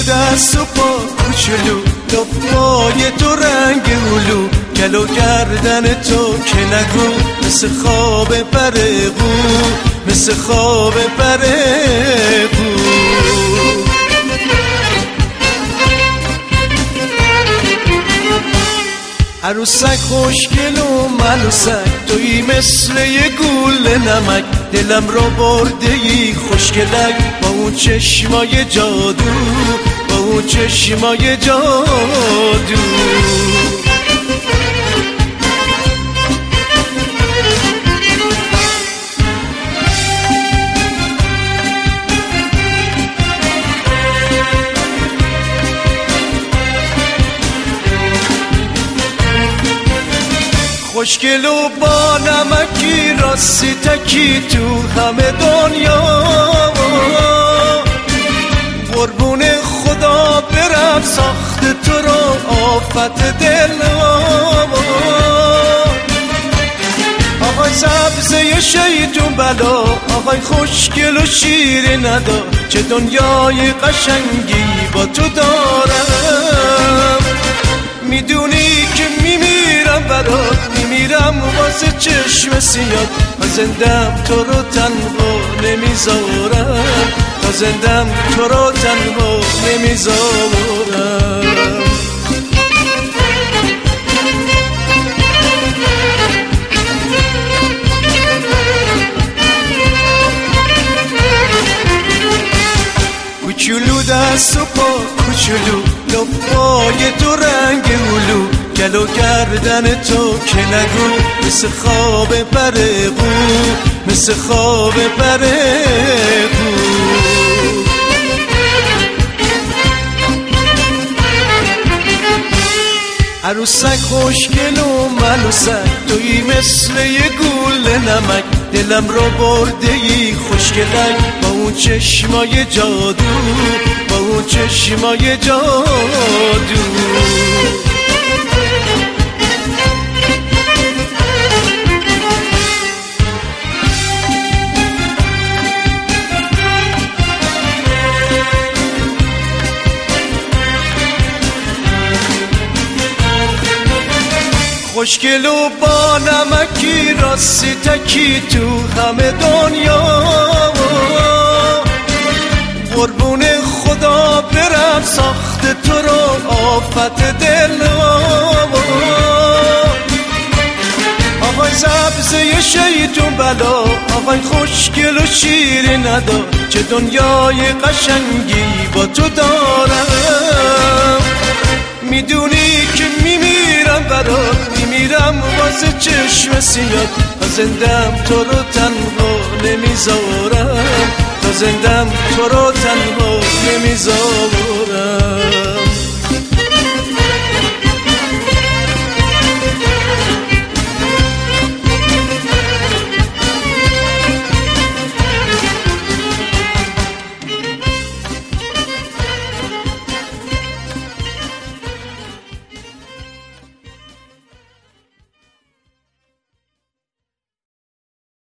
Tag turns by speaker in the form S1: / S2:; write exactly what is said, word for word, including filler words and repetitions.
S1: دست و پا کوچولو، لپای تو رنگ هلو، گل و گردن تو که نگو، مثل خواب برقو، مثل خواب برقو. عروسک خوشگل و ملوسک، تویی مثل یه گول نمک، دلم رو برده ای خوشگلک، با اون چشمای جادو، با اون چشمای جادو. خوشگل و با نمکی، راستی تکی تو همه دنیا، قربون خدا برم ساخت تو رو آفت دل. آقای سبزه شیطون بلا، آقای خوشگل و شیر ندا، چه دنیای قشنگی با تو دارم. میدونی که میمیرم برات، میمیرم واسه چشم سیاد، تا زندم تو رو تنها نمیذارم، تا زندم تو رو تنها نمیذارم. کوچولو دست و پا کوچولو، لپای تو رنگ هلو، گل و گردن تو که نگو، مثل خواب برقو، مثل خواب برقو. عروسک خوشگل و ملوسک، تویی مثل یه گول نمک، دلم رو برده ای خوشگلک، با اون چشمای جادو، با اون چشمای جادو. خوشگل و با نمکی، راستی تکی تو همه دنیا، قربون خدا برم ساخت تو رو آفت دل. آقای سبزه شیطون بلا، آقای خوشگل و شیر ندا، چه دنیای قشنگی با تو دارم. میدونی که میمیرم برات، میمیرم واسه چشم سیاد، تا زندم تو رو تنها نمیذارم، تا زندم تو رو تنها نمیذارم.